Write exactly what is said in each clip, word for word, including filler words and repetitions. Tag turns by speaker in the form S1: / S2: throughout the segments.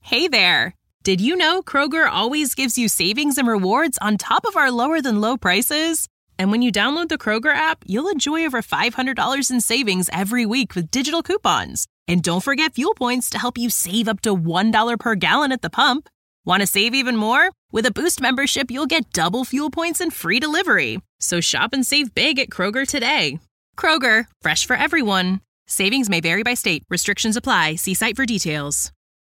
S1: Hey there! Did you know Kroger always gives you savings and rewards on top of our lower-than-low prices? And when you download the Kroger app, you'll enjoy over five hundred dollars in savings every week with digital coupons. And don't forget fuel points to help you save up to one dollar per gallon at the pump. Want to save even more? With a Boost membership, you'll get double fuel points and free delivery. So shop and save big at Kroger today. Kroger, fresh for everyone. Savings may vary by state. Restrictions apply. See site for details.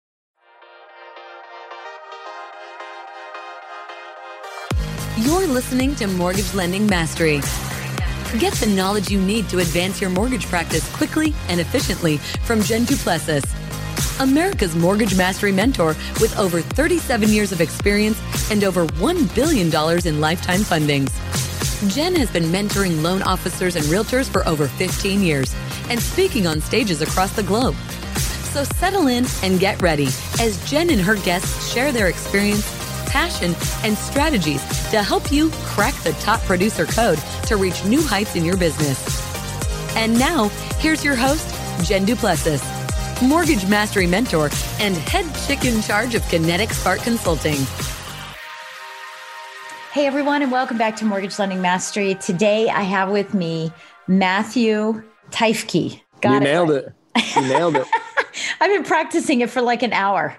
S2: You're listening to Mortgage Lending Mastery. Get the knowledge you need to advance your mortgage practice quickly and efficiently from Jen Duplessis, America's Mortgage Mastery mentor with over thirty-seven years of experience and over one billion dollars in lifetime fundings. Jen has been mentoring loan officers and realtors for over fifteen years and speaking on stages across the globe. So settle in and get ready as Jen and her guests share their experience, passion, and strategies to help you crack the top producer code to reach new heights in your business. And now, here's your host, Jen Duplessis, Mortgage Mastery Mentor and head chick in charge of Kinetic Spark Consulting.
S3: Hey, everyone, and welcome back to Mortgage Lending Mastery. Today, I have with me Matthew Teifke. Got
S4: you
S3: it
S4: nailed
S3: right.
S4: it. You nailed it.
S3: I've been practicing it for like an hour.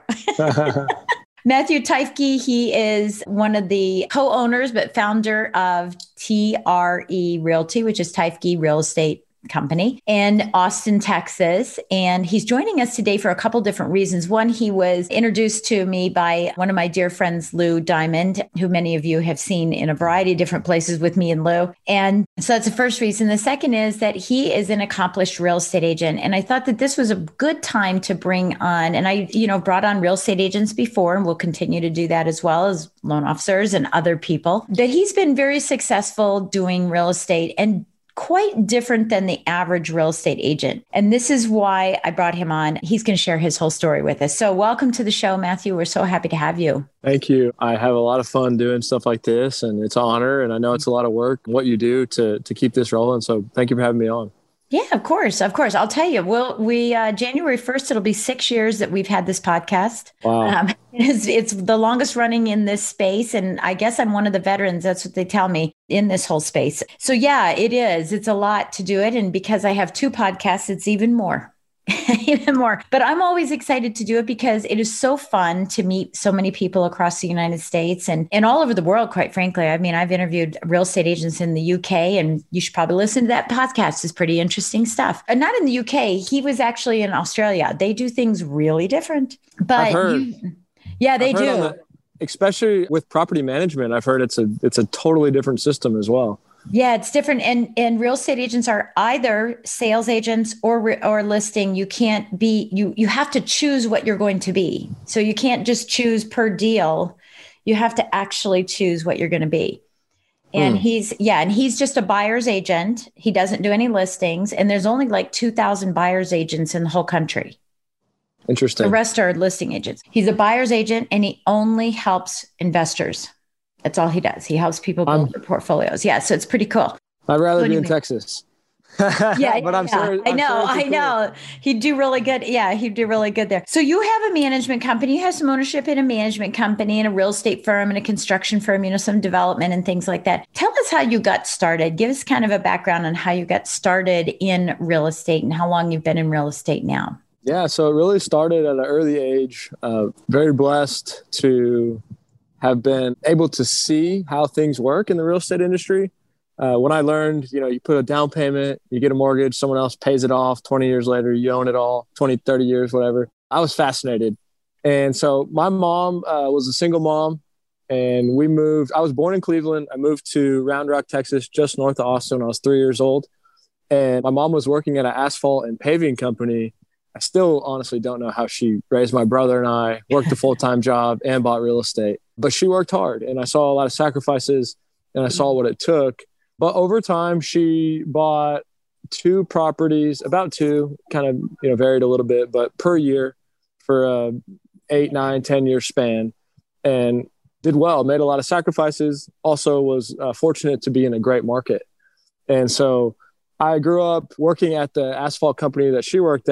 S3: Matthew Teifke, he is one of the co-owners, but founder of T R E Realty, which is Teifke Real Estate Company in Austin, Texas. And he's joining us today for a couple different reasons. One, he was introduced to me by one of my dear friends, Lou Diamond, who many of you have seen in a variety of different places with me and Lou. And so that's the first reason. The second is that he is an accomplished real estate agent. And I thought that this was a good time to bring on, and I, you know, brought on real estate agents before, and we'll continue to do that as well as loan officers and other people, that he's been very successful doing real estate and quite different than the average real estate agent. And this is why I brought him on. He's going to share his whole story with us. So welcome to the show, Matthew. We're so happy to have you.
S4: Thank you. I have a lot of fun doing stuff like this, and it's an honor. And I know it's a lot of work, what you do to to keep this rolling. So thank you for having me on.
S3: Yeah, of course. Of course. I'll tell you, we'll, we, uh, January first, it'll be six years that we've had this podcast.
S4: Wow.
S3: Um, it's, it's the longest running in this space. And I guess I'm one of the veterans. That's what they tell me in this whole space. So yeah, it is. It's a lot to do it. And because I have two podcasts, it's even more. Even more. But I'm always excited to do it because it is so fun to meet so many people across the United States and, and all over the world, quite frankly. I mean, I've interviewed real estate agents in the U K, and you should probably listen to that podcast. It's pretty interesting stuff. And not in the U K. He was actually in Australia. They do things really different. But
S4: I've heard.
S3: You, yeah, they
S4: I've heard
S3: do.
S4: on the, especially with property management, I've heard it's a it's a totally different system as well.
S3: Yeah, it's different. And and real estate agents are either sales agents or or listing. You can't be, you you have to choose what you're going to be. So you can't just choose per deal. You have to actually choose what you're going to be. And mm. he's, yeah, and he's just a buyer's agent. He doesn't do any listings. And there's only like two thousand buyer's agents in the whole country.
S4: Interesting.
S3: The rest are listing agents. He's a buyer's agent and he only helps investors. That's all he does. He helps people build um, their portfolios. Yeah. So it's pretty cool.
S4: I'd rather be in Texas.
S3: yeah,
S4: but I'm
S3: yeah.
S4: sure.
S3: I
S4: I'm
S3: know.
S4: sure
S3: I
S4: cool.
S3: know. He'd do really good. Yeah. He'd do really good there. So you have a management company. You have some ownership in a management company and a real estate firm and a construction firm, you know, some development and things like that. Tell us how you got started. Give us kind of a background on how you got started in real estate and how long you've been in real estate now.
S4: Yeah. So it really started at an early age. Uh, very blessed to have been able to see how things work in the real estate industry. Uh, when I learned, you know, you put a down payment, you get a mortgage, someone else pays it off. twenty years later, you own it all, twenty, thirty years, whatever. I was fascinated. And so my mom uh, was a single mom, and we moved. I was born in Cleveland. I moved to Round Rock, Texas, just north of Austin when I was three years old. And my mom was working at an asphalt and paving company. I still honestly don't know how she raised my brother and I, worked a full-time job and bought real estate. But she worked hard, and I saw a lot of sacrifices, and I saw what it took. But over time, she bought two properties, about two, kind of, you know, varied a little bit, but per year for a eight, nine, ten year span, and did well, made a lot of sacrifices. Also was uh, fortunate to be in a great market. And so I grew up working at the asphalt company that she worked at.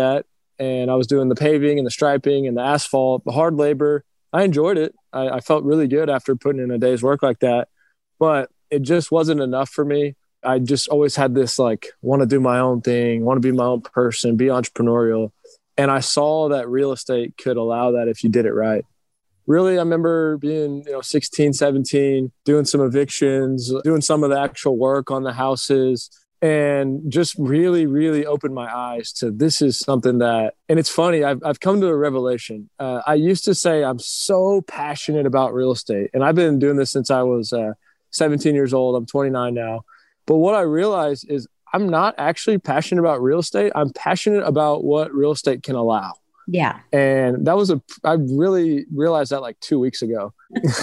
S4: and I was doing the paving and the striping and the asphalt, the hard labor. I enjoyed it. I, I felt really good after putting in a day's work like that, but it just wasn't enough for me. I just always had this like, want to do my own thing, want to be my own person, be entrepreneurial. And I saw that real estate could allow that if you did it right. Really, I remember being, you know, sixteen, seventeen, doing some evictions, doing some of the actual work on the houses, and just really, really opened my eyes to this is something that, and it's funny, I've, I've come to a revelation. Uh, I used to say I'm so passionate about real estate, and I've been doing this since I was uh, seventeen years old. I'm twenty-nine now. But what I realized is I'm not actually passionate about real estate. I'm passionate about what real estate can allow.
S3: Yeah.
S4: And that was a, I really realized that like two weeks ago.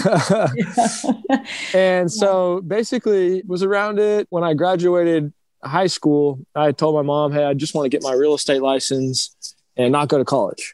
S4: And so basically was around it when I graduated high school. I told my mom, hey, I just want to get my real estate license and not go to college.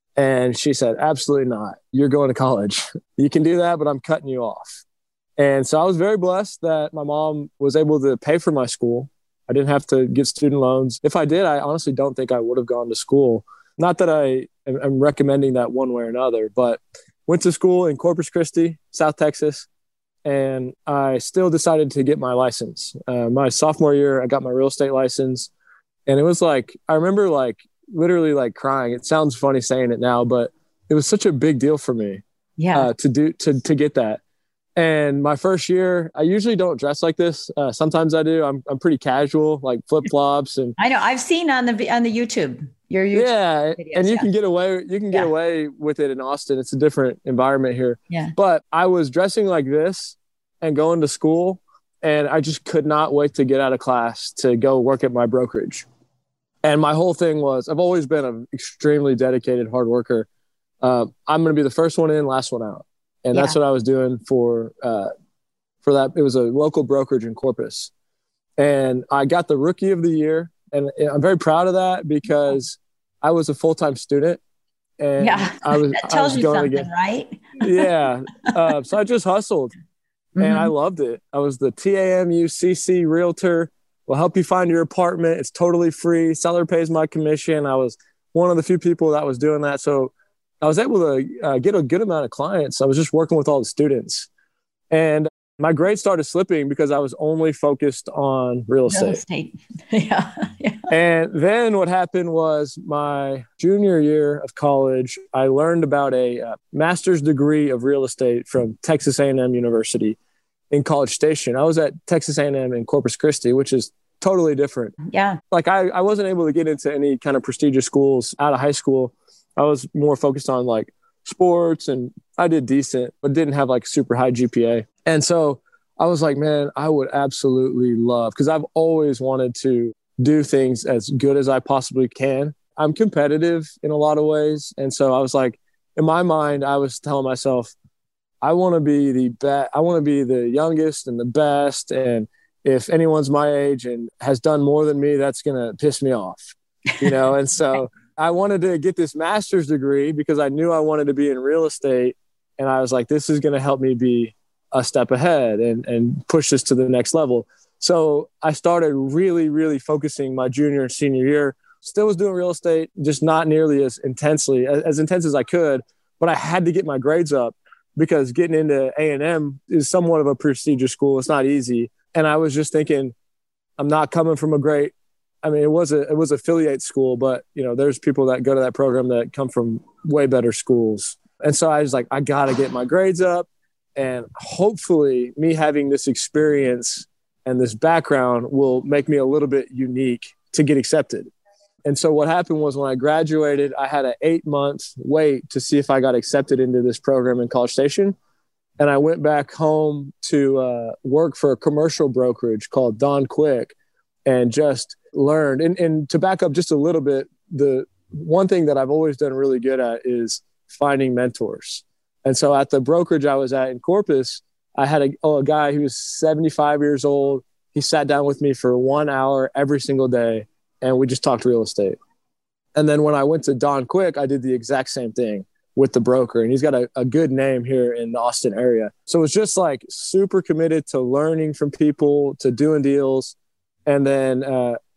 S4: And she said, absolutely not. You're going to college. You can do that, but I'm cutting you off. And so I was very blessed that my mom was able to pay for my school. I didn't have to get student loans. If I did, I honestly don't think I would have gone to school. Not that I am recommending that one way or another, but went to school in Corpus Christi, South Texas, and I still decided to get my license. Uh, my sophomore year, I got my real estate license, and it was like, I remember like literally like crying. It sounds funny saying it now, but it was such a big deal for me
S3: yeah.
S4: uh, to do, to, to get that. And my first year, I usually don't dress like this. Uh, sometimes I do. I'm I'm pretty casual, like flip flops, and
S3: I know I've seen on the on the YouTube. Your YouTube
S4: yeah,
S3: videos,
S4: and you
S3: yeah.
S4: can get away. You can get
S3: yeah.
S4: away with it in Austin. It's a different environment here.
S3: Yeah.
S4: But I was dressing like this and going to school, and I just could not wait to get out of class to go work at my brokerage. And my whole thing was, I've always been an extremely dedicated hard worker. Uh, I'm going to be the first one in, last one out. And yeah. that's what I was doing for uh, for that. It was a local brokerage in Corpus. And I got the rookie of the year. And I'm very proud of that because I was a full-time student. And
S3: yeah,
S4: I was,
S3: that tells
S4: I was
S3: you
S4: going
S3: something,
S4: again.
S3: right?
S4: yeah. Uh, so I just hustled. Mm-hmm. And I loved it. I was the T A M U C C realtor. We'll help you find your apartment. It's totally free. Seller pays my commission. I was one of the few people that was doing that. So I was able to uh, get a good amount of clients. I was just working with all the students. And my grades started slipping because I was only focused on real estate. Real
S3: estate. yeah. yeah.
S4: And then what happened was my junior year of college, I learned about a uh, master's degree of real estate from Texas A and M University in College Station. I was at Texas A and M in Corpus Christi, which is totally different.
S3: Yeah.
S4: Like I, I wasn't able to get into any kind of prestigious schools out of high school. I was more focused on like sports, and I did decent, but didn't have like super high G P A. And so I was like, man, I would absolutely love, because I've always wanted to do things as good as I possibly can. I'm competitive in a lot of ways. And so I was like, in my mind, I was telling myself, I want to be the best. I want to be the youngest and the best. And if anyone's my age and has done more than me, that's going to piss me off, you know? And so I wanted to get this master's degree because I knew I wanted to be in real estate. And I was like, this is going to help me be a step ahead and, and push this to the next level. So I started really, really focusing my junior and senior year. Still was doing real estate, just not nearly as intensely, as, as intense as I could. But I had to get my grades up because getting into A and M is somewhat of a prestigious school. It's not easy. And I was just thinking, I'm not coming from a great, I mean, it was a it was affiliate school, but you know, there's people that go to that program that come from way better schools. And so I was like, I got to get my grades up, and hopefully me having this experience and this background will make me a little bit unique to get accepted. And so what happened was when I graduated, I had an eight month wait to see if I got accepted into this program in College Station. And I went back home to uh, work for a commercial brokerage called Don Quick, and just learned. And, and to back up just a little bit, the one thing that I've always done really good at is finding mentors. And so at the brokerage I was at in Corpus, I had a, oh, a guy who was seventy-five years old. He sat down with me for one hour every single day, and we just talked real estate. And then when I went to Don Quick, I did the exact same thing with the broker, and he's got a, a good name here in the Austin area. So it's just like super committed to learning from people, to doing deals. And then uh,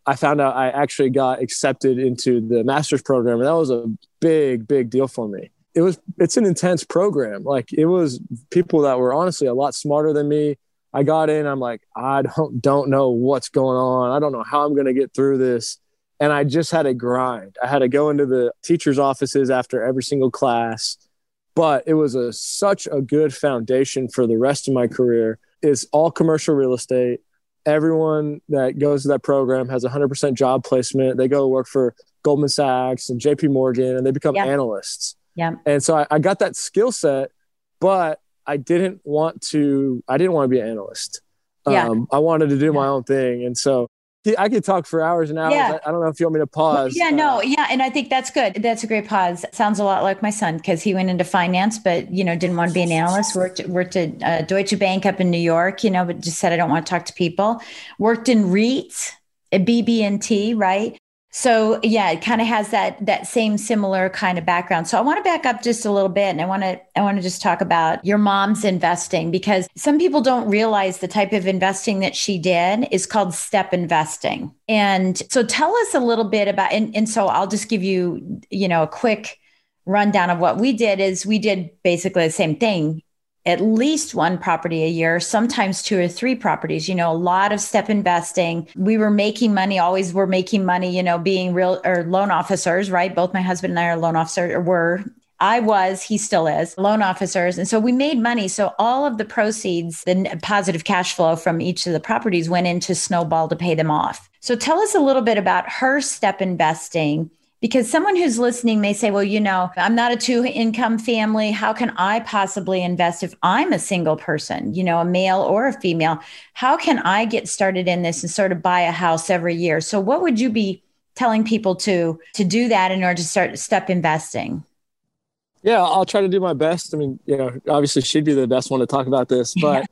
S4: I found out I actually got accepted into the master's program. And that was a big, big deal for me. It was, it's an intense program. Like it was people that were honestly a lot smarter than me. I got in, I'm like, I don't, don't know what's going on. I don't know how I'm going to get through this. And I just had to grind. I had to go into the teacher's offices after every single class, but it was a, such a good foundation for the rest of my career. It's all commercial real estate. Everyone that goes to that program has a hundred percent job placement. They go work for Goldman Sachs and J P Morgan and they become
S3: yeah.
S4: analysts.
S3: Yeah.
S4: And so I, I got that skill set, but I didn't want to, I didn't want to be an analyst.
S3: Yeah.
S4: Um, I wanted to do
S3: yeah.
S4: my own thing. And so I could talk for hours and hours.
S3: Yeah.
S4: I, I don't know if you want me to pause.
S3: Yeah,
S4: uh,
S3: no. Yeah. And I think that's good. That's a great pause. Sounds a lot like my son because he went into finance, but, you know, didn't want to be an analyst, worked, worked at uh, Deutsche Bank up in New York, you know, but just said, I don't want to talk to people. Worked in REITs, at B B and T, right? So yeah, it kind of has that that same similar kind of background. So I want to back up just a little bit, and I want to I want to just talk about your mom's investing because some people don't realize the type of investing that she did is called step investing. And so tell us a little bit about. And, and so I'll just give you you know a quick rundown of what we did. Is we did basically the same thing. At least one property a year, sometimes two or three properties, you know, a lot of step investing. We were making money, always were making money, you know, being real or loan officers, right? Both my husband and I are loan officers, or were. I was, he still is, loan officers. And so we made money. So all of the proceeds, the positive cash flow from each of the properties went into Snowball to pay them off. So tell us a little bit about her step investing. Because someone who's listening may say, well, you know, I'm not a two income family. How can I possibly invest if I'm a single person, you know, a male or a female? How can I get started in this and sort of buy a house every year? So what would you be telling people to, to do that in order to start step investing?
S4: Yeah, I'll try to do my best. I mean, you know, obviously she'd be the best one to talk about this, but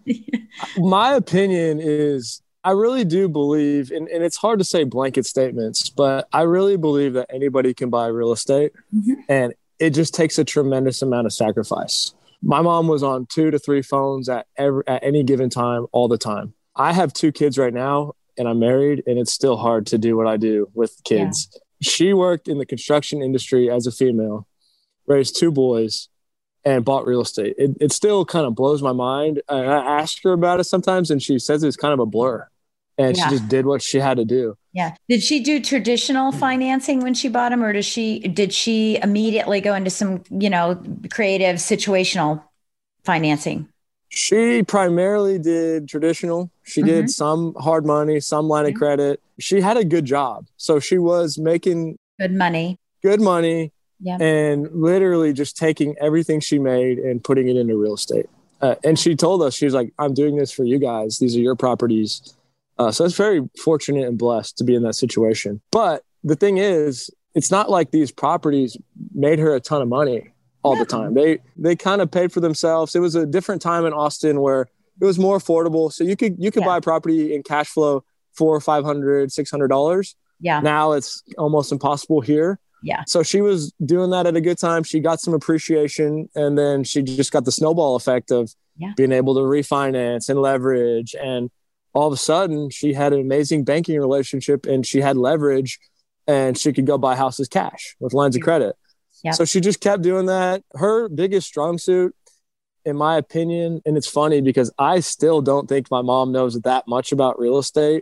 S4: my opinion is I really do believe, and, and it's hard to say blanket statements, but I really believe that anybody can buy real estate mm-hmm. and it just takes a tremendous amount of sacrifice. My mom was on two to three phones at every, at any given time, all the time. I have two kids right now and I'm married and it's still hard to do what I do with kids. Yeah. She worked in the construction industry as a female, raised two boys, and bought real estate. It, it still kind of blows my mind. I, I ask her about it sometimes and she says it's kind of a blur. And yeah. she just did what she had to do.
S3: Yeah. Did she do traditional financing when she bought them, or does she did she immediately go into some, you know, creative situational financing?
S4: She primarily did traditional. She mm-hmm. did some hard money, some line mm-hmm. of credit. She had a good job. So she was making
S3: good money.
S4: Good money.
S3: Yeah.
S4: And literally just taking everything she made and putting it into real estate. Uh, and she told us, she was like, I'm doing this for you guys. These are your properties. Uh, so it's very fortunate and blessed to be in that situation. But the thing is, it's not like these properties made her a ton of money all no. the time. They they kind of paid for themselves. It was a different time in Austin where it was more affordable. So you could you could yeah. buy a property in cash flow for five hundred, six hundred dollars.
S3: Yeah.
S4: Now it's almost impossible here.
S3: Yeah.
S4: So she was doing that at a good time. She got some appreciation, and then she just got the snowball effect of yeah. being able to refinance and leverage. And all of a sudden she had an amazing banking relationship and she had leverage and she could go buy houses cash with lines of credit.
S3: Yep.
S4: So she just kept doing that. Her biggest strong suit, in my opinion, and it's funny because I still don't think my mom knows that much about real estate.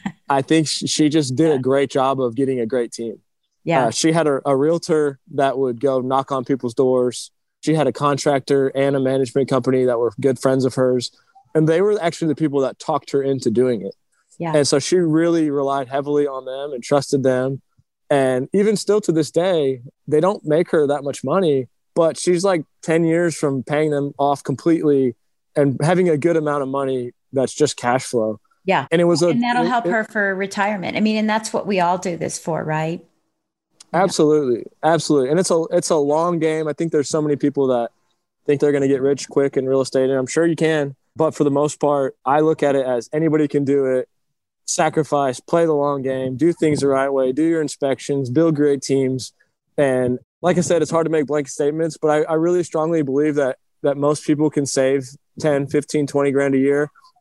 S4: I think she just did yeah. a great job of getting a great team.
S3: Yeah.
S4: Uh, she had a, a realtor that would go knock on people's doors. She had a contractor and a management company that were good friends of hers. And they were actually the people that talked her into doing it.
S3: Yeah.
S4: And so she really relied heavily on them and trusted them. And even still to this day, they don't make her that much money, but she's like ten years from paying them off completely and having a good amount of money that's just cash flow.
S3: Yeah.
S4: And it was a,
S3: and that'll
S4: it,
S3: help
S4: it,
S3: her for retirement. I mean, and that's what we all do this for, right?
S4: Absolutely. Absolutely. And it's a, it's a long game. I think there's so many people that think they're going to get rich quick in real estate, and I'm sure you can. But for the most part, I look at it as anybody can do it. Sacrifice, play the long game, do things the right way, do your inspections, build great teams. And like I said, it's hard to make blanket statements, but I, I really strongly believe that that most people can save ten, fifteen, twenty grand a year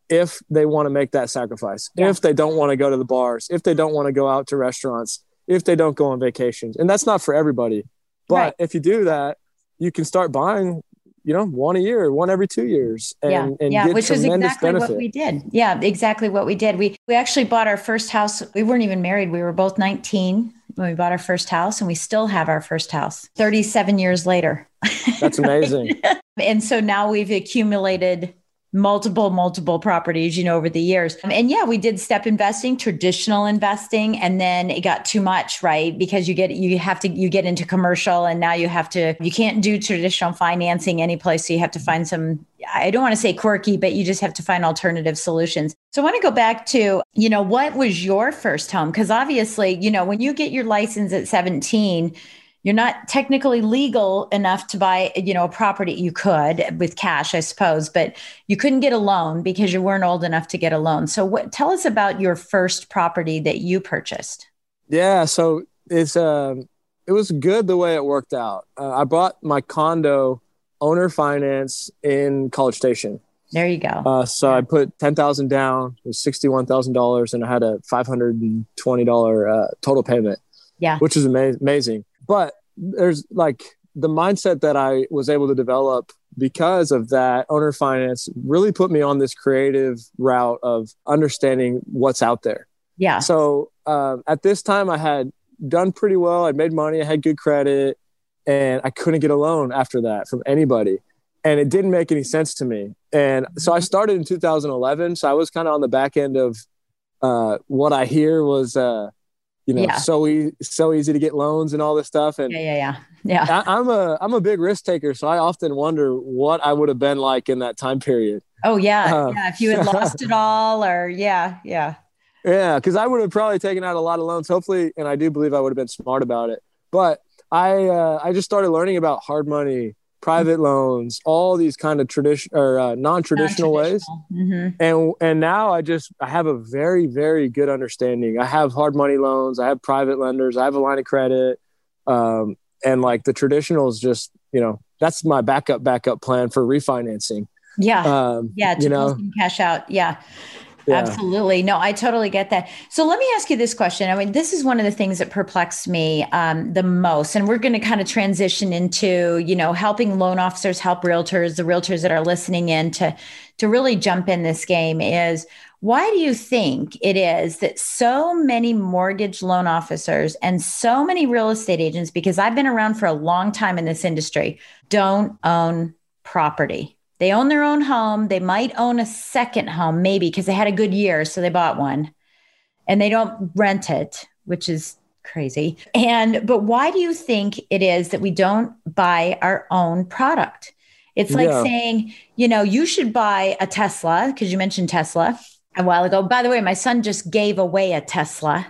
S4: if they want to make that sacrifice,
S3: Yeah.
S4: if they don't want to go to the bars, if they don't want to go out to restaurants, if they don't go on vacations. And that's not for everybody. But
S3: Right.
S4: if you do that, you can start buying, you know, one a year, one every two years and,
S3: yeah,
S4: and
S3: yeah,
S4: get
S3: which is
S4: tremendous
S3: exactly
S4: benefit.
S3: what we did. Yeah, exactly what we did. We we actually bought our first house. We weren't even married. We were both nineteen when we bought our first house, and we still have our first house thirty-seven years later.
S4: That's amazing.
S3: And so now we've accumulated multiple, multiple properties, you know, over the years. And yeah, we did step investing, traditional investing, and then it got too much, right? Because you get, you have to, you get into commercial, and now you have to, you can't do traditional financing any place. So you have to find some, I don't want to say quirky, but you just have to find alternative solutions. So I want to go back to, you know, what was your first home? Because obviously, you know, when you get your license at seventeen, you're not technically legal enough to buy, you know, a property. You could with cash, I suppose, but you couldn't get a loan because you weren't old enough to get a loan. So what, tell us about your first property that you purchased.
S4: Yeah. So it's, um, it was good the way it worked out. Uh, I bought my condo owner finance in College Station.
S3: There you go.
S4: Uh, so I put ten thousand down, it was sixty-one thousand dollars, and I had a five hundred twenty dollars uh, total payment,
S3: Yeah.
S4: which is ama- amazing. But there's like the mindset that I was able to develop because of that owner finance really put me on this creative route of understanding what's out there.
S3: Yeah.
S4: So um, at this time I had done pretty well. I made money. I had good credit, and I couldn't get a loan after that from anybody. And it didn't make any sense to me. And so I started in two thousand eleven. So I was kind of on the back end of uh, what I hear was, uh, you know,
S3: Yeah.
S4: so e- so easy to get loans and all this stuff. And
S3: Yeah. Yeah. Yeah. Yeah.
S4: I, I'm a I'm a big risk taker, so I often wonder what I would have been like in that time period.
S3: Oh yeah.
S4: Uh,
S3: yeah. If you had lost it all, or yeah. Yeah.
S4: Yeah, because I would have probably taken out a lot of loans, hopefully, and I do believe I would have been smart about it. But I uh, I just started learning about hard money, private loans, all these kind of tradition or uh, non-traditional ways.
S3: Mm-hmm.
S4: And and now I just I have a very, very good understanding. I have hard money loans, I have private lenders, I have a line of credit. Um, and like the traditional is just, you know, that's my backup backup plan for refinancing.
S3: Yeah.
S4: Um,
S3: yeah. To
S4: you
S3: pull
S4: know,
S3: some cash out. Yeah.
S4: Yeah.
S3: Absolutely. No, I totally get that. So let me ask you this question. I mean, this is one of the things that perplexed me um, the most. And we're going to kind of transition into, you know, helping loan officers help realtors, the realtors that are listening in to, to really jump in this game is, why do you think it is that so many mortgage loan officers and so many real estate agents, because I've been around for a long time in this industry, don't own property? They own their own home. They might own a second home, maybe because they had a good year, so they bought one, and they don't rent it, which is crazy. And but why do you think it is that we don't buy our own product? It's like
S4: Yeah.
S3: saying, you know, you should buy a Tesla, because you mentioned Tesla a while ago. By the way, my son just gave away a Tesla.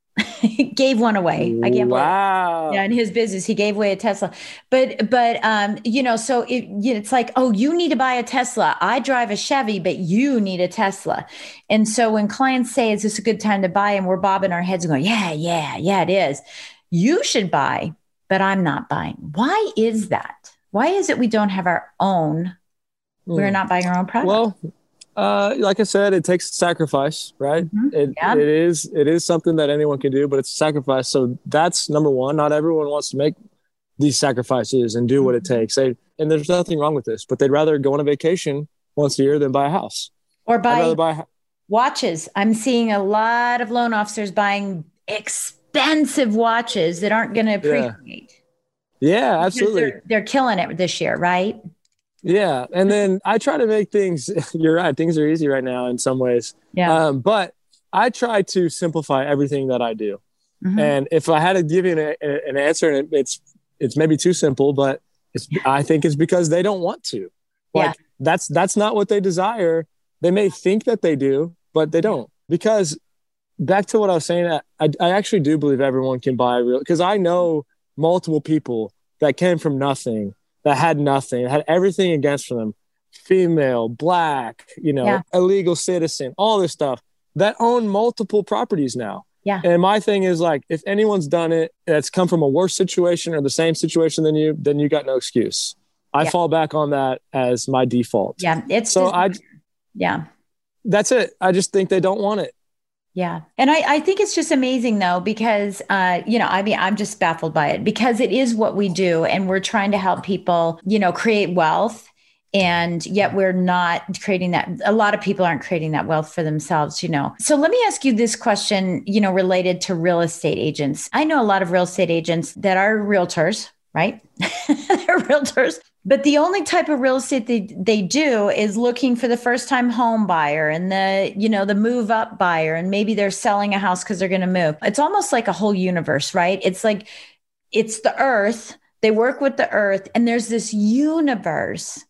S3: He gave one away. I can't believe it.
S4: Wow.
S3: Yeah, in his business, he gave away a Tesla. But, but um, you know, so it, you know, it's like, oh, you need to buy a Tesla. I drive a Chevy, but you need a Tesla. And so when clients say, is this a good time to buy? And we're bobbing our heads and going, yeah, yeah, yeah, it is. You should buy, but I'm not buying. Why is that? Why is it we don't have our own? We're
S4: Hmm.
S3: not buying our own product.
S4: Well, uh, like I said, it takes sacrifice, right?
S3: Mhm.
S4: It,
S3: Yeah.
S4: it is it is something that anyone can do, but it's a sacrifice. So that's number one. Not everyone wants to make these sacrifices and do what it
S3: Mhm.
S4: takes. They, and there's nothing wrong with this, but they'd rather go on a vacation once a year than buy a house.
S3: or
S4: I'd
S3: buy
S4: rather buy. a-
S3: watches. I'm seeing a lot of loan officers buying expensive watches that aren't going to appreciate.
S4: Yeah,
S3: Because
S4: absolutely.
S3: They're, they're killing it this year, right?
S4: Yeah, and then I try to make things. You're right. Things are easy right now in some ways.
S3: Yeah.
S4: Um, but I try to simplify everything that I do.
S3: Mhm.
S4: And if I had to give you an, an answer, and it's it's maybe too simple, but it's I think it's because they don't want to. Like
S3: Yeah.
S4: that's that's not what they desire. They may think that they do, but they don't. Because back to what I was saying, I, I actually do believe everyone can buy real. Because I know multiple people that came from nothing, that had nothing, had everything against them, female, black, you know,
S3: Yeah.
S4: illegal citizen, all this stuff, that own multiple properties now.
S3: Yeah.
S4: And my thing is like, if anyone's done it, that's come from a worse situation or the same situation than you, then you got no excuse. I
S3: Yeah.
S4: fall back on that as my default.
S3: Yeah. It's
S4: So
S3: just-
S4: I,
S3: yeah.
S4: that's it. I just think they don't want it.
S3: Yeah. And I, I think it's just amazing though, because, uh, you know, I mean, I'm just baffled by it because it is what we do. And we're trying to help people, you know, create wealth. And yet we're not creating that. A lot of people aren't creating that wealth for themselves, you know. So let me ask you this question, you know, related to real estate agents. I know a lot of real estate agents that are realtors, right? They're realtors. But the only type of real estate they, they do is looking for the first time home buyer and the, you know, the move up buyer. And maybe they're selling a house because they're going to move. It's almost like a whole universe, right? It's like, it's the earth. They work with the earth. And there's this universe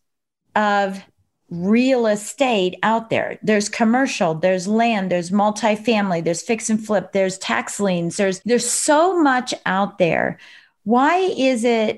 S3: of real estate out there. There's commercial, there's land, there's multifamily, there's fix and flip, there's tax liens. There's, there's so much out there. Why is it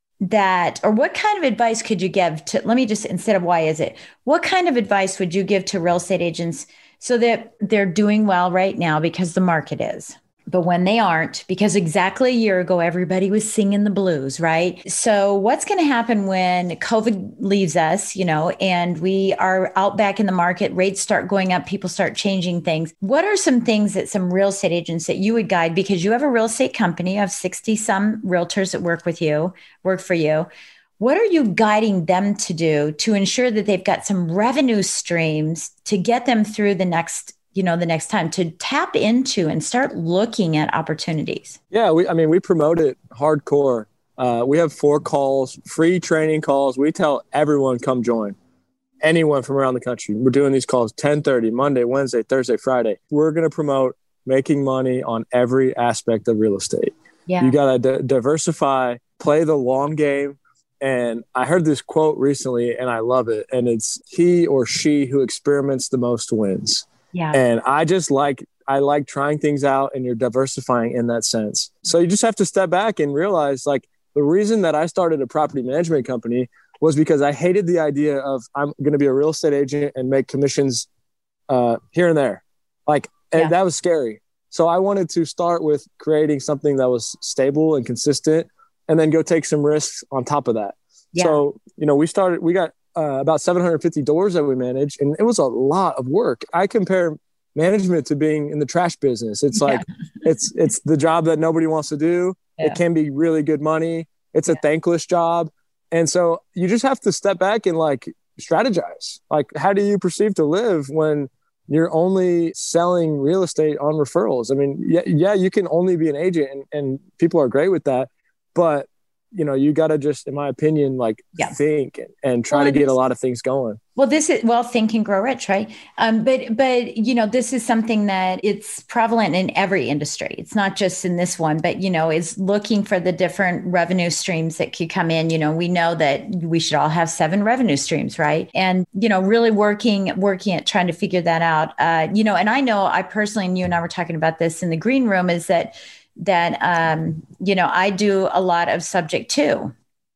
S3: that, or what kind of advice could you give to, let me just, instead of why is it, what kind of advice would you give to real estate agents so that they're doing well right now because the market is, but when they aren't, because exactly a year ago, everybody was singing the blues, right? So what's going to happen when COVID leaves us, you know, and we are out back in the market, rates start going up, people start changing things. What are some things that some real estate agents that you would guide, because you have a real estate company of sixty some realtors that work with you, work for you. What are you guiding them to do to ensure that they've got some revenue streams to get them through the next you know, the next time to tap into and start looking at opportunities?
S4: Yeah. We, I mean, we promote it hardcore. Uh, we have four calls, free training calls. We tell everyone, come join. Anyone from around the country. We're doing these calls ten thirty, Monday, Wednesday, Thursday, Friday. We're going to promote making money on every aspect of real estate. Yeah. You got to d- diversify, play the long game. And I heard this quote recently and I love it. And it's he or she who experiments the most wins. Yeah. And I just like, I like trying things out and you're diversifying in that sense. So you just have to step back and realize like the reason that I started a property management company was because I hated the idea of I'm going to be a real estate agent and make commissions uh, here and there. Like yeah. and that was scary. So I wanted to start with creating something that was stable and consistent and then go take some risks on top of that. Yeah. So, you know, we started, we got Uh, about seven hundred fifty doors that we manage. And it was a lot of work. I compare management to being in the trash business. It's like, yeah. it's, it's the job that nobody wants to do. Yeah. It can be really good money. It's yeah. a thankless job. And so you just have to step back and like strategize. Like, how do you perceive to live when you're only selling real estate on referrals? I mean, yeah, yeah, you can only be an agent and, and people are great with that, but you know, you got to just, in my opinion, like yeah. think and, and try well, to get a lot of things going.
S3: Well, this is, well, think and grow rich, right? Um, but, but, you know, this is something that it's prevalent in every industry. It's not just in this one, but, you know, is looking for the different revenue streams that could come in. You know, we know that we should all have seven revenue streams, right? And, you know, really working, working at trying to figure that out. Uh, you know, and I know I personally, and you and I were talking about this in the green room, is that that, um, you know, I do a lot of subject to.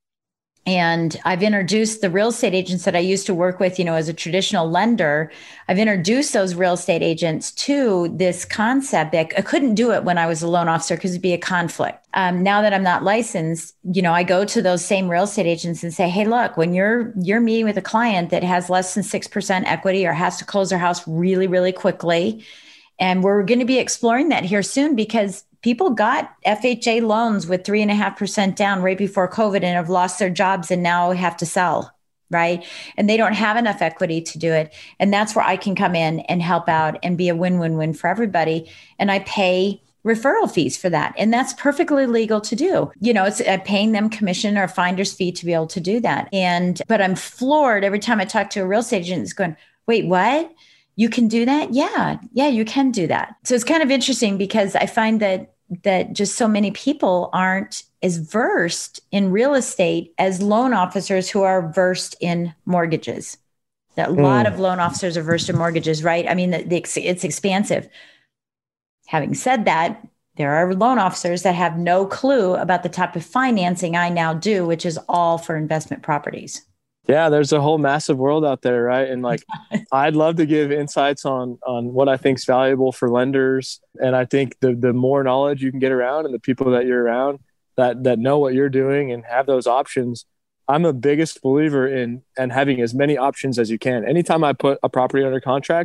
S3: And I've introduced the real estate agents that I used to work with, you know, as a traditional lender. I've introduced those real estate agents to this concept that I couldn't do it when I was a loan officer because it'd be a conflict. Um, now that I'm not licensed, you know, I go to those same real estate agents and say, hey, look, when you're you're meeting with a client that has less than six percent equity or has to close their house really, really quickly, and we're going to be exploring that here soon because people got F H A loans with three and a half percent down right before COVID and have lost their jobs and now have to sell, right? And they don't have enough equity to do it. And that's where I can come in and help out and be a win-win-win for everybody. And I pay referral fees for that. And that's perfectly legal to do. You know, it's uh, paying them commission or finder's fee to be able to do that. And, but I'm floored every time I talk to a real estate agent, it's going, wait, what? You can do that? Yeah. Yeah, you can do that. So it's kind of interesting because I find that that just so many people aren't as versed in real estate as loan officers who are versed in mortgages. That a mm. lot of loan officers are versed in mortgages, right? I mean, the, the, it's expansive. Having said that, there are loan officers that have no clue about the type of financing I now do, which is all for investment properties.
S4: Yeah, there's a whole massive world out there, right? And like, I'd love to give insights on on what I think is valuable for lenders. And I think the the more knowledge you can get around and the people that you're around that that know what you're doing and have those options, I'm a biggest believer in and having as many options as you can. Anytime I put a property under contract,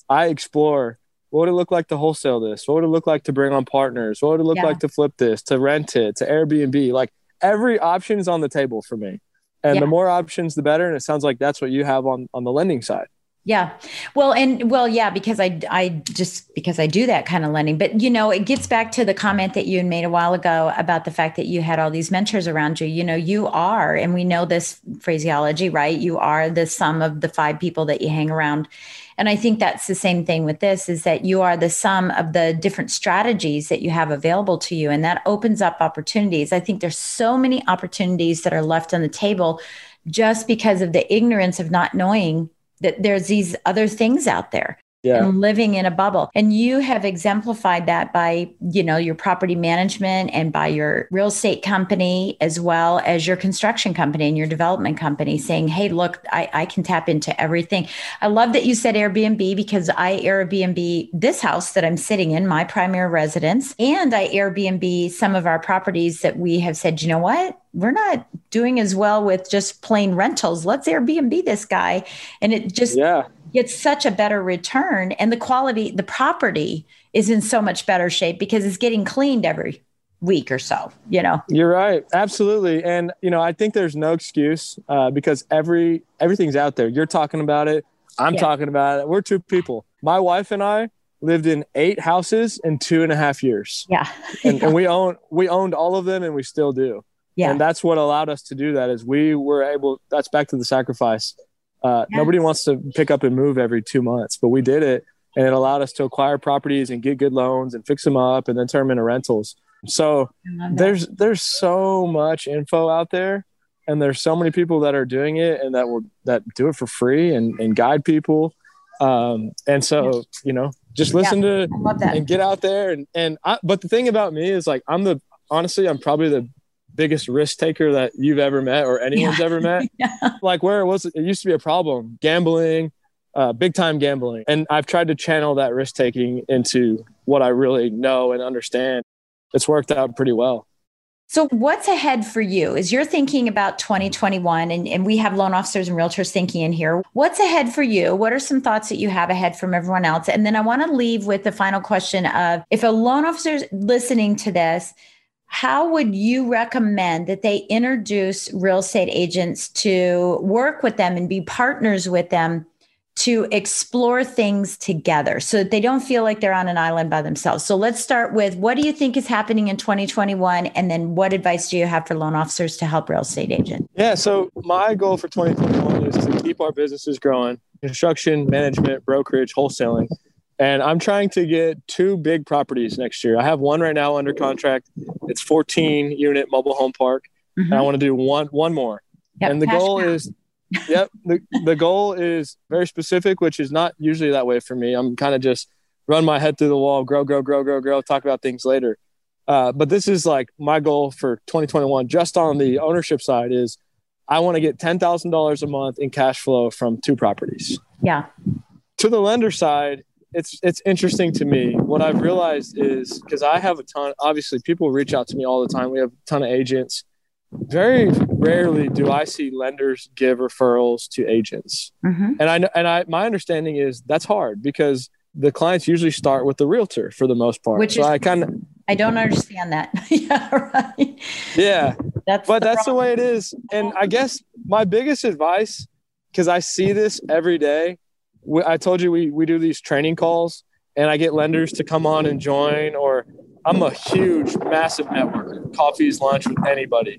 S4: I explore what would it look like to wholesale this? What would it look like to bring on partners? What would it look yeah. like to flip this, to rent it, to Airbnb? Like every option is on the table for me. And yeah. the more options, the better. And it sounds like that's what you have on, on the lending side.
S3: Yeah. Well, and well, yeah, because I, I just, because I do that kind of lending, but you know, it gets back to the comment that you made a while ago about the fact that you had all these mentors around you. You know, you are, and we know this phraseology, right? You are the sum of the five people that you hang around. And I think that's the same thing with this, is that you are the sum of the different strategies that you have available to you. And that opens up opportunities. I think there's so many opportunities that are left on the table just because of the ignorance of not knowing that there's these other things out there. Yeah. And living in a bubble. And you have exemplified that by, you know, your property management and by your real estate company, as well as your construction company and your development company, saying, hey, look, I, I can tap into everything. I love that you said Airbnb, because I Airbnb this house that I'm sitting in, my primary residence, and I Airbnb some of our properties that we have said, you know what? We're not doing as well with just plain rentals. Let's Airbnb this guy. And it just yeah. gets such a better return. And the quality, the property is in so much better shape because it's getting cleaned every week or so, you know?
S4: You're right. Absolutely. And, you know, I think there's no excuse uh, because every, everything's out there. You're talking about it. I'm yeah. talking about it. We're two people. My wife and I lived in eight houses in two and a half years.
S3: Yeah.
S4: and, and we own, we owned all of them, and we still do. Yeah. And that's what allowed us to do that, is we were able, that's back to the sacrifice. Uh, yes. Nobody wants to pick up and move every two months, but we did it, and it allowed us to acquire properties and get good loans and fix them up and then turn them into rentals. So there's, there's so much info out there, and there's so many people that are doing it and that will, that do it for free and, and guide people. Um, and so, yes. you know, just listen yeah. to and get out there. And, and I, but the thing about me is, like, I'm the, honestly, I'm probably the biggest risk taker that you've ever met or anyone's yeah. ever met. yeah. Like where it was, it used to be a problem, gambling, uh, big time gambling. And I've tried to channel that risk taking into what I really know and understand. It's worked out pretty well.
S3: So what's ahead for you as you're thinking about twenty twenty-one, and, and we have loan officers and realtors thinking in here? What's ahead for you? What are some thoughts that you have ahead from everyone else? And then I want to leave with the final question of, if a loan officer is listening to this, how would you recommend that they introduce real estate agents to work with them and be partners with them to explore things together so that they don't feel like they're on an island by themselves? So let's start with, what do you think is happening in twenty twenty-one? And then what advice do you have for loan officers to help real estate agents?
S4: Yeah, so my goal for twenty twenty-one is to keep our businesses growing: construction, management, brokerage, wholesaling. And I'm trying to get two big properties next year. I have one right now under contract. It's fourteen unit mobile home park. Mm-hmm. And I want to do one, one more. Yep, and the goal down. is, yep. The, the goal is very specific, which is not usually that way for me. I'm kind of just run my head through the wall, grow, grow, grow, grow, grow, talk about things later. Uh, but this is like my goal for twenty twenty-one, just on the ownership side, is I want to get ten thousand dollars a month in cash flow from two properties.
S3: Yeah.
S4: To the lender side, It's it's interesting to me. What I've realized is, because I have a ton, obviously people reach out to me all the time. We have a ton of agents. Very rarely do I see lenders give referrals to agents. Mm-hmm. And I and I my understanding is that's hard, because the clients usually start with the realtor for the most part.
S3: Which
S4: so
S3: is,
S4: I kind of
S3: I don't understand that. yeah, right.
S4: Yeah. That's but the that's problem. The way it is. And I guess my biggest advice, because I see this every day, I told you we, we do these training calls, and I get lenders to come on and join, or I'm a huge, massive networker, coffees, lunch with anybody.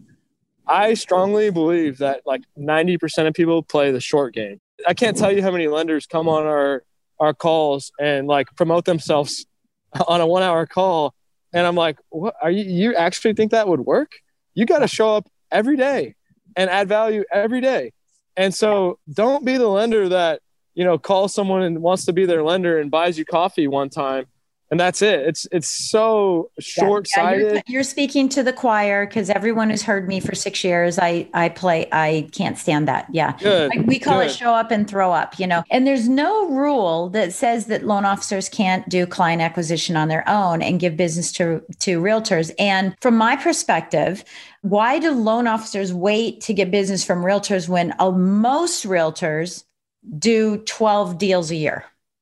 S4: I strongly believe that like ninety percent of people play the short game. I can't tell you how many lenders come on our, our calls and like promote themselves on a one hour call. And I'm like, what are you, you actually think that would work? You got to show up every day and add value every day. And so don't be the lender that, you know, calls someone and wants to be their lender and buys you coffee one time, and that's it. It's it's so short-sighted.
S3: Yeah, yeah, you're, you're speaking to the choir, because everyone who's heard me for six years, I I play. I can't stand that. Yeah,
S4: Good.
S3: Like, we call
S4: Good.
S3: it show up and throw up. You know, and there's no rule that says that loan officers can't do client acquisition on their own and give business to to realtors. And from my perspective, why do loan officers wait to get business from realtors when uh, most realtors do twelve deals a year?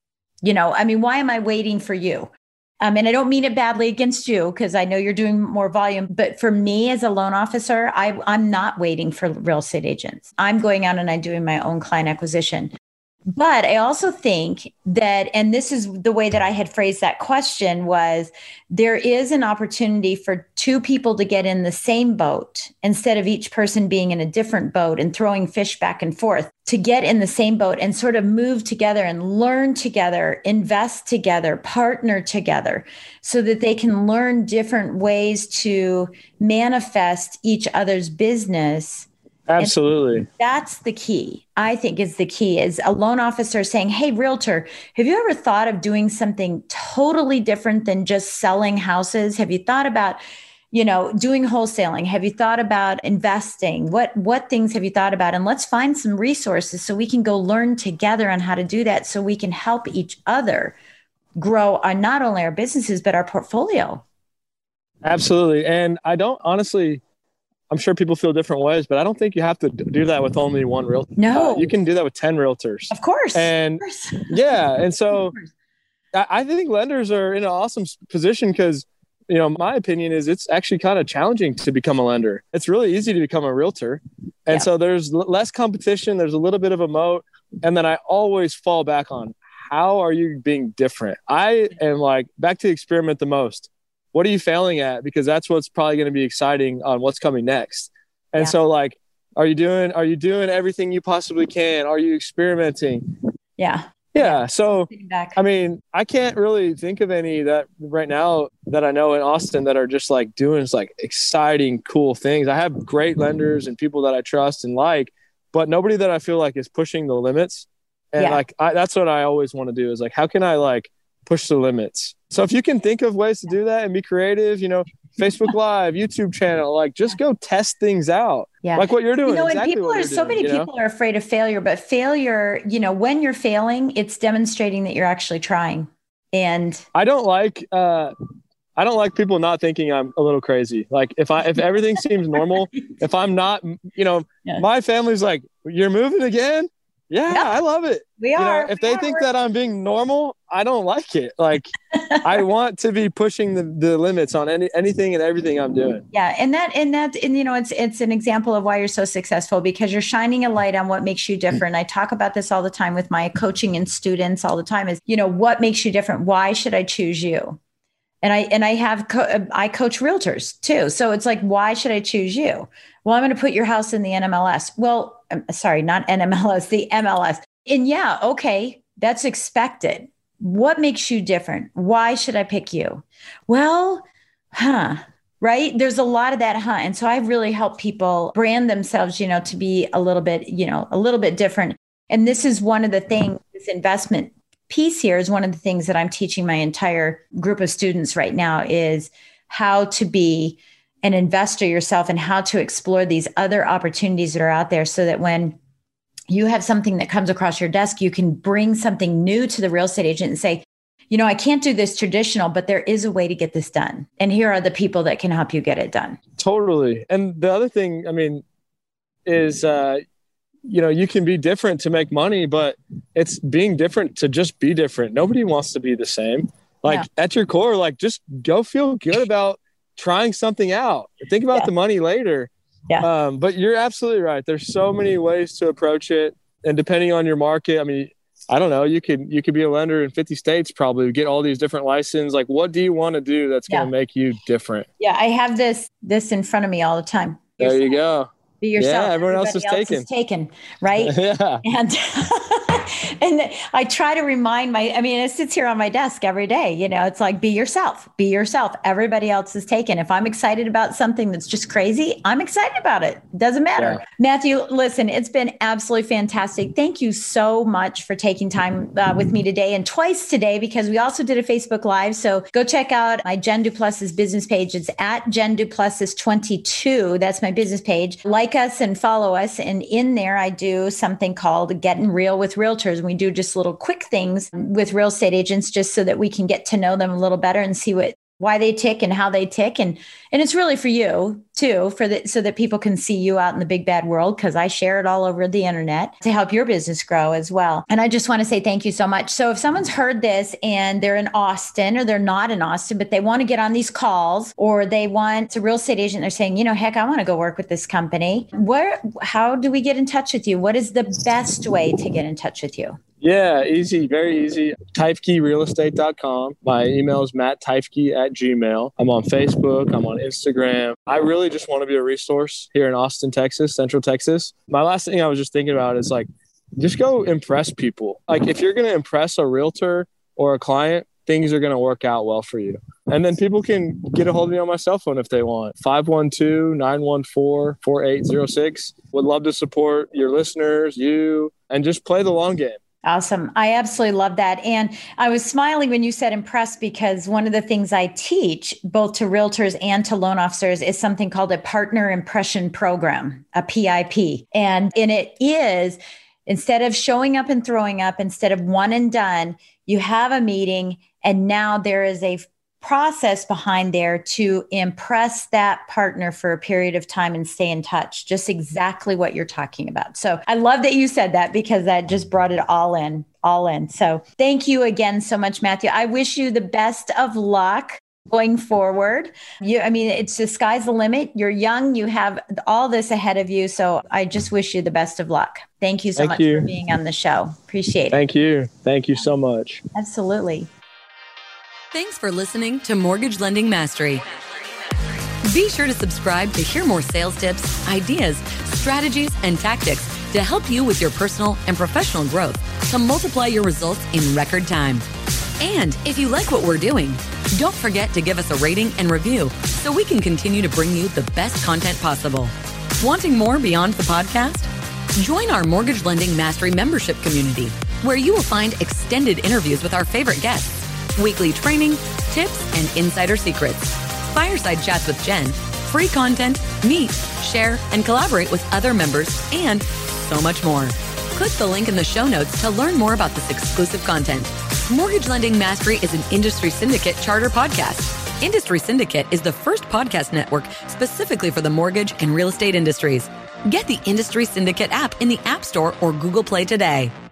S3: You know, I mean, why am I waiting for you? Um, and I don't mean it badly against you because I know you're doing more volume. But for me as a loan officer, I, I'm not waiting for real estate agents. I'm going out and I'm doing my own client acquisition. But I also think that, and this is the way that I had phrased that question, was there is an opportunity for two people to get in the same boat instead of each person being in a different boat and throwing fish back and forth, to get in the same boat and sort of move together and learn together, invest together, partner together, so that they can learn different ways to manifest each other's business.
S4: Absolutely.
S3: And that's the key, I think, is the key is a loan officer saying, hey, realtor, have you ever thought of doing something totally different than just selling houses? Have you thought about, you know, doing wholesaling? Have you thought about investing? What, what things have you thought about? And let's find some resources so we can go learn together on how to do that so we can help each other grow our, not only our businesses, but our portfolio.
S4: Absolutely. And I don't honestly... I'm sure people feel different ways, but I don't think you have to do that with only one realtor.
S3: No,
S4: uh, you can do that with ten realtors.
S3: Of course.
S4: And
S3: of course.
S4: yeah. And so I, I think lenders are in an awesome position because, you know, my opinion is it's actually kind of challenging to become a lender. It's really easy to become a realtor. And yeah. so there's l- less competition. There's a little bit of a moat. And then I always fall back on, how are you being different? I am like, back to experiment the most. What are you failing at? Because that's what's probably going to be exciting on what's coming next. And yeah. so like, are you doing, are you doing everything you possibly can? Are you experimenting?
S3: Yeah.
S4: Yeah. So, I mean, I can't really think of any that right now that I know in Austin that are just like doing like exciting, cool things. I have great lenders and people that I trust and like, but nobody that I feel like is pushing the limits. And yeah. like, I, that's what I always want to do is like, how can I like push the limits? So if you can think of ways to do that and be creative, you know, Facebook Live, YouTube channel, like just go test things out.
S3: Yeah.
S4: Like what you're doing.
S3: You know,
S4: exactly
S3: and people are, so
S4: doing,
S3: many people know? are afraid of failure, but failure, you know, when you're failing, it's demonstrating that you're actually trying. And
S4: I don't like, uh, I don't like people not thinking I'm a little crazy. Like if I, if everything seems normal, if I'm not, you know, yeah. my family's like, you're moving again? Yeah, yeah, I love it.
S3: We
S4: you
S3: are.
S4: Know, if
S3: we
S4: they
S3: are.
S4: think that I'm being normal, I don't like it. Like I want to be pushing the, the limits on any anything and everything I'm doing.
S3: Yeah, and that and that and you know, it's it's an example of why you're so successful because you're shining a light on what makes you different. I talk about this all the time with my coaching and students all the time. Is you know what makes you different? Why should I choose you? And I and I have co- I coach realtors too. So it's like, why should I choose you? Well, I'm going to put your house in the N M L S. Well, I'm sorry, not N M L S, the M L S. And yeah, okay, that's expected. What makes you different? Why should I pick you? Well, huh, right? There's a lot of that, huh? And so I've really helped people brand themselves, you know, to be a little bit, you know, a little bit different. And this is one of the things, this investment piece here is one of the things that I'm teaching my entire group of students right now is how to be an investor yourself and how to explore these other opportunities that are out there so that when you have something that comes across your desk, you can bring something new to the real estate agent and say, you know, I can't do this traditional, but there is a way to get this done. And here are the people that can help you get it done.
S4: Totally. And the other thing, I mean, is, uh, you know, you can be different to make money, but it's being different to just be different. Nobody wants to be the same. Like yeah. at your core, like just go feel good about trying something out. Think about yeah. the money later.
S3: Yeah.
S4: Um, but you're absolutely right. There's so many ways to approach it. And depending on your market, I mean, I don't know, you could, you could be a lender in fifty states, probably get all these different licenses. Like, what do you want to do that's yeah. going to make you different?
S3: Yeah. I have this, this in front of me all the time.
S4: There yourself. You go.
S3: Be yourself.
S4: Yeah, everyone
S3: Everybody
S4: else is taken.
S3: Is taken, right?
S4: yeah.
S3: And and I try to remind my, I mean, it sits here on my desk every day. You know, it's like, be yourself, be yourself. Everybody else is taken. If I'm excited about something that's just crazy, I'm excited about it. Doesn't matter. Yeah. Matthew, listen, it's been absolutely fantastic. Thank you so much for taking time uh, with me today and twice today, because we also did a Facebook Live. So go check out my Jen Duplessis business page. It's at Jen Duplessis twenty-two. That's my business page. Like us and follow us. And in there, I do something called Getting Real with Realtors. And we do just little quick things with real estate agents just so that we can get to know them a little better and see what why they tick and how they tick. And, and it's really for you too, for the, so that people can see you out in the big bad world, because I share it all over the internet to help your business grow as well. And I just want to say thank you so much. So if someone's heard this and they're in Austin, or they're not in Austin, but they want to get on these calls, or they want a real estate agent, they're saying, you know, heck, I want to go work with this company. Where, how do we get in touch with you? What is the best way to get in touch with you?
S4: Yeah, easy, very easy. Teifke real estate dot com. My email is matt teifke at gmail. I'm on Facebook. I'm on Instagram. I really just want to be a resource here in Austin, Texas, Central Texas. My last thing I was just thinking about is like, just go impress people. Like if you're going to impress a realtor or a client, things are going to work out well for you. And then people can get a hold of me on my cell phone if they want. five one two, nine one four, four eight zero six. Would love to support your listeners, you, and just play the long game.
S3: Awesome. I absolutely love that. And I was smiling when you said impress, because one of the things I teach both to realtors and to loan officers is something called a partner impression program, a P I P. And, and it is, instead of showing up and throwing up, instead of one and done, you have a meeting, and now there is a process behind there to impress that partner for a period of time and stay in touch. Just exactly what you're talking about. So I love that you said that, because that just brought it all in, all in. So thank you again so much, Matthew. I wish you the best of luck going forward. You, I mean, it's the sky's the limit. You're young. You have all this ahead of you. So I just wish you the best of luck. Thank you so
S4: Thank
S3: much
S4: you.
S3: for being on the show. Appreciate it.
S4: Thank you. Thank you so much.
S3: Absolutely.
S2: Thanks for listening to Mortgage Lending Mastery. Be sure to subscribe to hear more sales tips, ideas, strategies, and tactics to help you with your personal and professional growth to multiply your results in record time. And if you like what we're doing, don't forget to give us a rating and review so we can continue to bring you the best content possible. Wanting more beyond the podcast? Join our Mortgage Lending Mastery membership community, where you will find extended interviews with our favorite guests, weekly training, tips, and insider secrets, fireside chats with Jen, free content, meet, share, and collaborate with other members, and so much more. Click the link in the show notes to learn more about this exclusive content. Mortgage Lending Mastery is an Industry Syndicate charter podcast. Industry Syndicate is the first podcast network specifically for the mortgage and real estate industries. Get the Industry Syndicate app in the App Store or Google Play today.